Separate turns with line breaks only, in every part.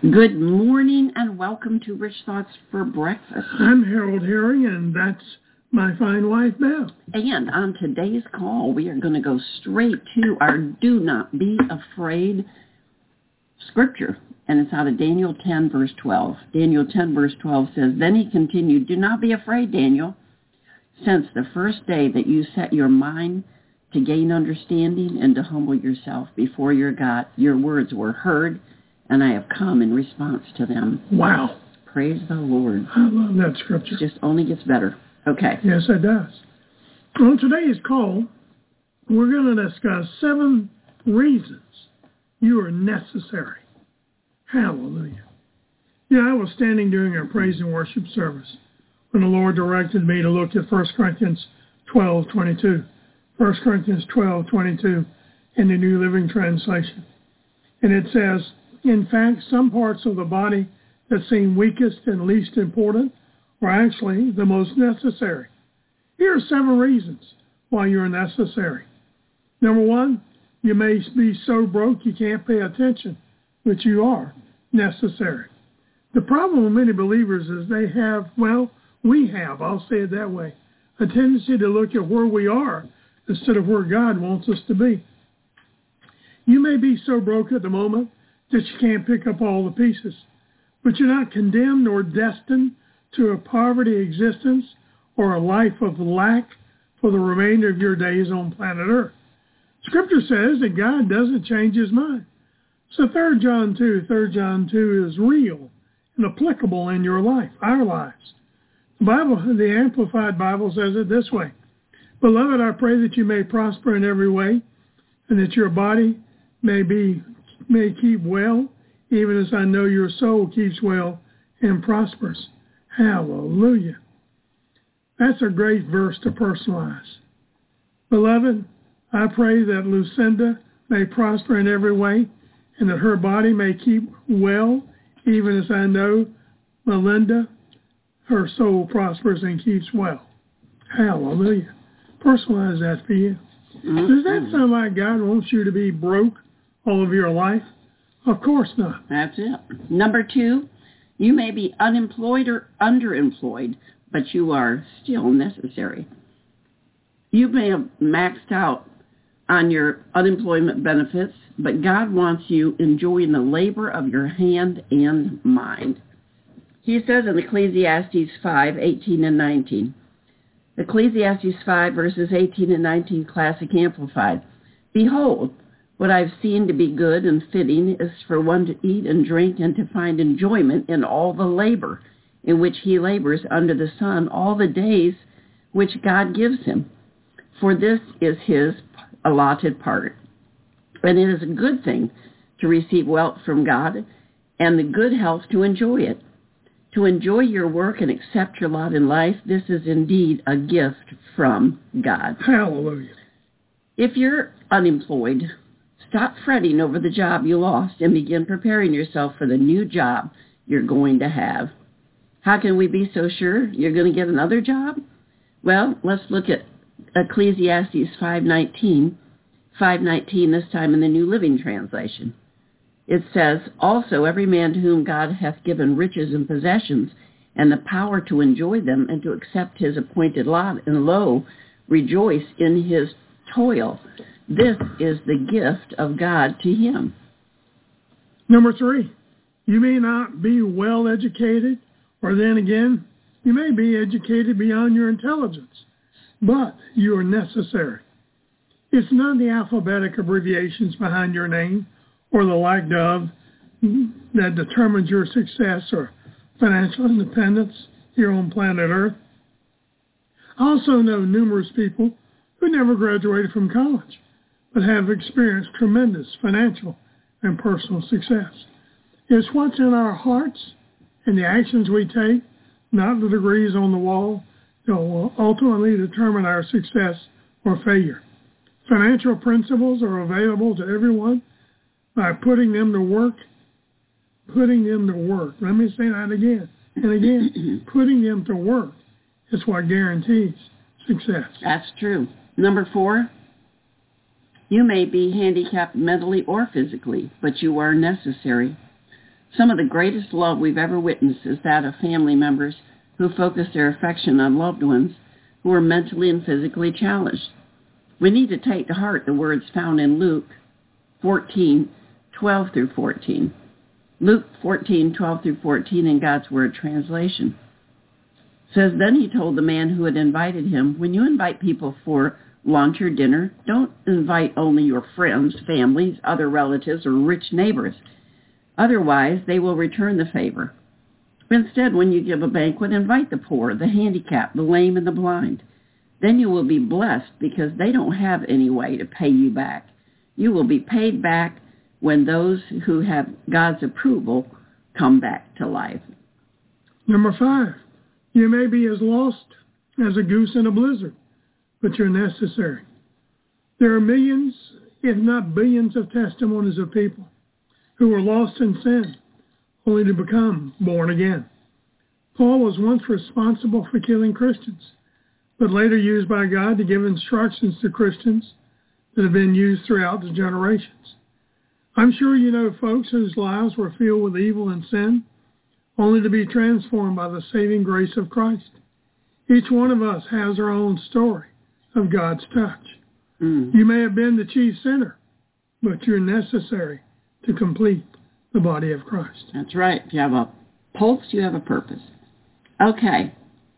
Good morning and welcome to Rich Thoughts for Breakfast.
I'm Harold Herring, and that's my fine wife, Beth.
And on today's call, we are going to go straight to our Do Not Be Afraid scripture. And it's out of Daniel 10, verse 12. Daniel 10, verse 12 says, Then he continued, Do not be afraid, Daniel. Since the first day that you set your mind to gain understanding and to humble yourself before your God, your words were heard, and I have come in response to them.
Wow.
Praise the Lord.
I love that scripture.
It just only gets better. Okay.
Yes, it does. On today's call, we're going to discuss 7 reasons you are necessary. Hallelujah. Yeah, I was standing during our praise and worship service when the Lord directed me to look at 1 Corinthians 12:22. 1 Corinthians 12:22 in the New Living Translation. And it says, in fact, some parts of the body that seem weakest and least important are actually the most necessary. Here are 7 reasons why you're necessary. Number 1, you may be so broke you can't pay attention, but you are necessary. The problem with many believers is we have, I'll say it that way, a tendency to look at where we are instead of where God wants us to be. You may be so broke at the moment that you can't pick up all the pieces, but you're not condemned or destined to a poverty existence or a life of lack for the remainder of your days on planet Earth. Scripture says that God doesn't change his mind. So 3 John 2 is real and applicable in your life, our lives. The Amplified Bible says it this way, Beloved, I pray that you may prosper in every way and that your body may keep well, even as I know your soul keeps well and prospers. Hallelujah. That's a great verse to personalize. Beloved, I pray that Lucinda may prosper in every way and that her body may keep well, even as I know Melinda, her soul prospers and keeps well. Hallelujah. Personalize that for you. Does that sound like God wants you to be broke all of your life? Of course not.
That's it. Number 2, you may be unemployed or underemployed, but you are still necessary. You may have maxed out on your unemployment benefits, but God wants you enjoying the labor of your hand and mind. He says in Ecclesiastes 5:18 and 19, Ecclesiastes 5, verses 18 and 19, Classic Amplified, Behold, what I've seen to be good and fitting is for one to eat and drink and to find enjoyment in all the labor in which he labors under the sun all the days which God gives him. For this is his allotted part. And it is a good thing to receive wealth from God and the good health to enjoy it. To enjoy your work and accept your lot in life, this is indeed a gift from God.
Hallelujah.
If you're unemployed, stop fretting over the job you lost and begin preparing yourself for the new job you're going to have. How can we be so sure you're going to get another job? Well, let's look at Ecclesiastes 5:19, this time in the New Living Translation. It says, Also every man to whom God hath given riches and possessions and the power to enjoy them and to accept his appointed lot, and lo, rejoice in his toil. This is the gift of God to him.
Number 3, you may not be well educated, or then again, you may be educated beyond your intelligence, but you are necessary. It's not the alphabetic abbreviations behind your name or the like thereof that determines your success or financial independence here on planet Earth. I also know numerous people who never graduated from college, but have experienced tremendous financial and personal success. It's what's in our hearts and the actions we take, not the degrees on the wall, that will ultimately determine our success or failure. Financial principles are available to everyone by putting them to work. Let me say that again and again. Putting them to work is what guarantees success.
That's true. Number 4, you may be handicapped mentally or physically, but you are necessary. Some of the greatest love we've ever witnessed is that of family members who focus their affection on loved ones who are mentally and physically challenged. We need to take to heart the words found in Luke 14:12 through 14. Luke 14:12 through 14 in God's Word translation says, "Then he told the man who had invited him, when you invite people for lunch or dinner, don't invite only your friends, families, other relatives, or rich neighbors. Otherwise, they will return the favor. Instead, when you give a banquet, invite the poor, the handicapped, the lame, and the blind. Then you will be blessed because they don't have any way to pay you back. You will be paid back when those who have God's approval come back to life."
Number 5, you may be as lost as a goose in a blizzard, but you're necessary. There are millions, if not billions, of testimonies of people who were lost in sin, only to become born again. Paul was once responsible for killing Christians, but later used by God to give instructions to Christians that have been used throughout the generations. I'm sure you know folks whose lives were filled with evil and sin, only to be transformed by the saving grace of Christ. Each one of us has our own story of God's touch. You may have been the chief sinner, but you're necessary to complete the body of Christ.
That's right. If you have a pulse, you have a purpose. Okay.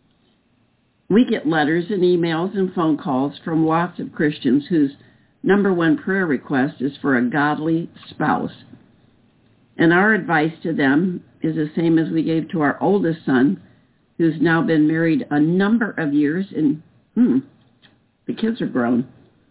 We get letters and emails and phone calls from lots of Christians whose number one prayer request is for a godly spouse. And our advice to them is the same as we gave to our oldest son, who's now been married a number of years, and the kids are grown.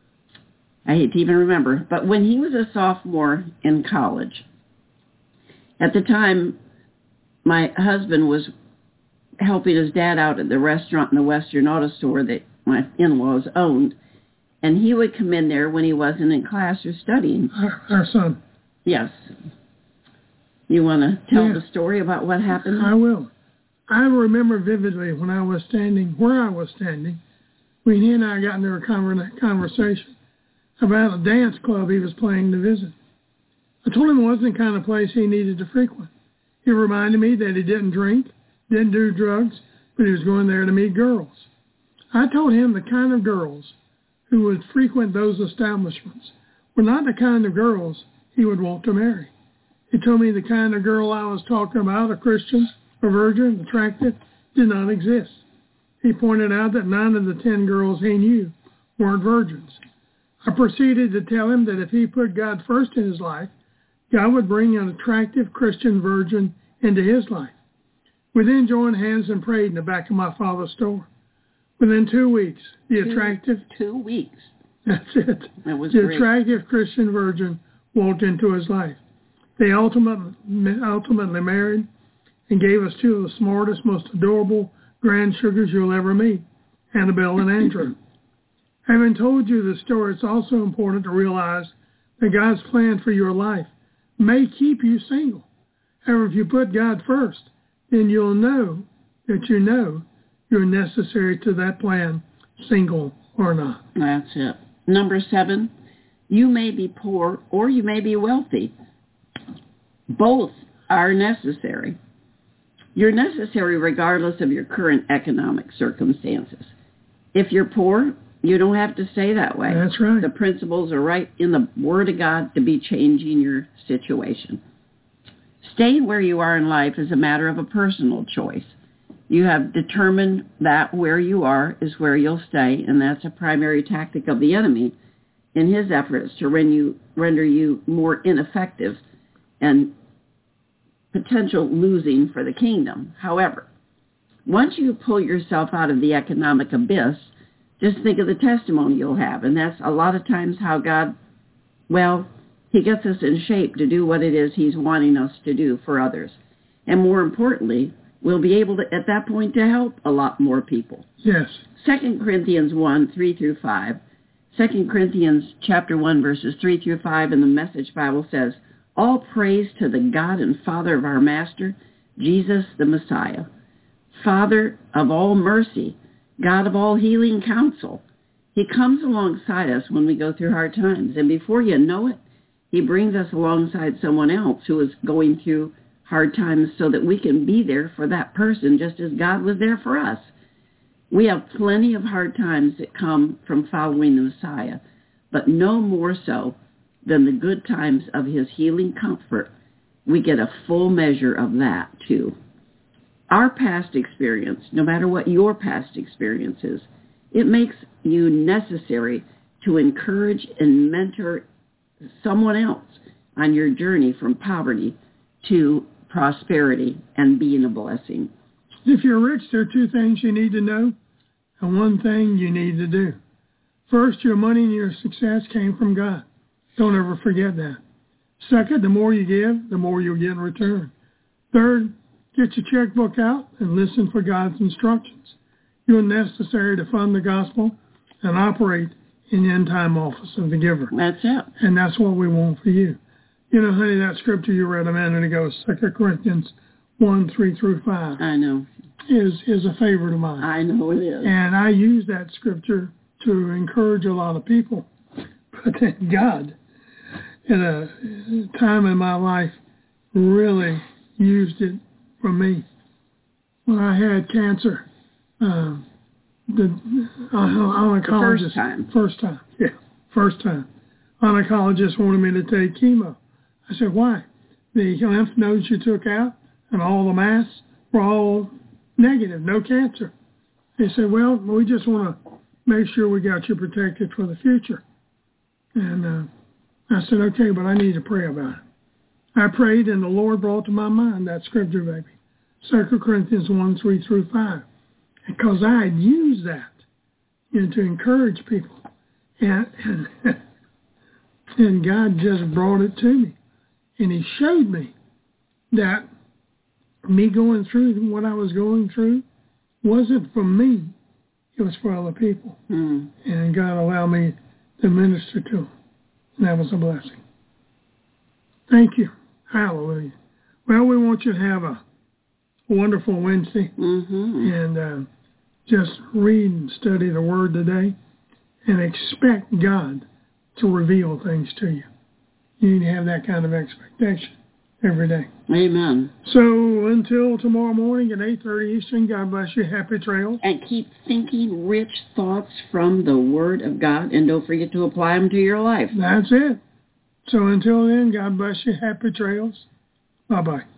I hate to even remember. But when he was a sophomore in college, at the time, my husband was helping his dad out at the restaurant in the Western Auto Store that my in-laws owned. And he would come in there when he wasn't in class or studying.
Our son.
Yes. You want to tell the story about what happened?
I will. I remember vividly when I was standing where I was standing, when he and I got into a conversation about a dance club he was planning to visit. I told him it wasn't the kind of place he needed to frequent. He reminded me that he didn't drink, didn't do drugs, but he was going there to meet girls. I told him the kind of girls who would frequent those establishments were not the kind of girls he would want to marry. He told me the kind of girl I was talking about, a Christian, a virgin, attractive, did not exist. He pointed out that 9 of the 10 girls he knew weren't virgins. I proceeded to tell him that if he put God first in his life, God would bring an attractive Christian virgin into his life. We then joined hands and prayed in the back of my father's store. Within 2 weeks, the attractive...
2 weeks.
That's it.
That was
the
great.
Attractive Christian virgin walked into his life. They ultimately married and gave us 2 of the smartest, most adorable grandsugars you'll ever meet, Annabelle and Andrew. Having told you this story, it's also important to realize that God's plan for your life may keep you single. However, if you put God first, then you'll know that you're necessary to that plan, single or not.
That's it. Number 7, you may be poor or you may be wealthy. Both are necessary. You're necessary regardless of your current economic circumstances. If you're poor, you don't have to stay that way.
That's right.
The principles are right in the Word of God to be changing your situation. Staying where you are in life is a matter of a personal choice. You have determined that where you are is where you'll stay, and that's a primary tactic of the enemy in his efforts to render you more ineffective and potential losing for the kingdom. However, once you pull yourself out of the economic abyss, just think of the testimony you'll have. And that's a lot of times how God, he gets us in shape to do what it is he's wanting us to do for others. And more importantly, we'll be able to, at that point, to help a lot more people.
Yes.
2 Corinthians 1, 3 through 5. 2 Corinthians chapter 1, verses 3 through 5 in the Message Bible says, "All praise to the God and Father of our Master, Jesus the Messiah, Father of all mercy, God of all healing counsel. He comes alongside us when we go through hard times, and before you know it, he brings us alongside someone else who is going through hard times so that we can be there for that person just as God was there for us. We have plenty of hard times that come from following the Messiah, but no more so than the good times of his healing comfort. We get a full measure of that too. Our past experience, no matter what your past experience is, it makes you necessary to encourage and mentor someone else on your journey from poverty to prosperity and being a blessing.
If you're rich, there are two things you need to know and one thing you need to do. First, your money and your success came from God. Don't ever forget that. Second, the more you give, the more you'll get in return. Third, get your checkbook out and listen for God's instructions. You're necessary to fund the gospel and operate in the end-time office of the giver.
That's it.
And that's what we want for you. You know, honey, that scripture you read a minute ago, 2 Corinthians 1:3-5.
I know.
Is a favorite of mine.
I know it is.
And I use that scripture to encourage a lot of people. But then God, in a time in my life, really used it for me. When I had cancer, the oncologist... First time. Oncologist wanted me to take chemo. I said, why? The lymph nodes you took out and all the mass were all negative, no cancer. They said, well, we just want to make sure we got you protected for the future. And I said, okay, but I need to pray about it. I prayed, and the Lord brought to my mind that scripture, baby, 2 Corinthians 1:3-5, because I had used that to encourage people. And God just brought it to me. And he showed me that me going through what I was going through wasn't for me. It was for other people. Mm. And God allowed me to minister to them. And that was a blessing. Thank you. Hallelujah. Well, we want you to have a wonderful Wednesday. Mm-hmm. And just read and study the Word today and expect God to reveal things to you. You need to have that kind of expectation every day.
Amen.
So until tomorrow morning at 8:30 Eastern, God bless you. Happy trails.
And keep thinking rich thoughts from the Word of God, and don't forget to apply them to your life.
That's it. So until then, God bless you. Happy trails. Bye-bye.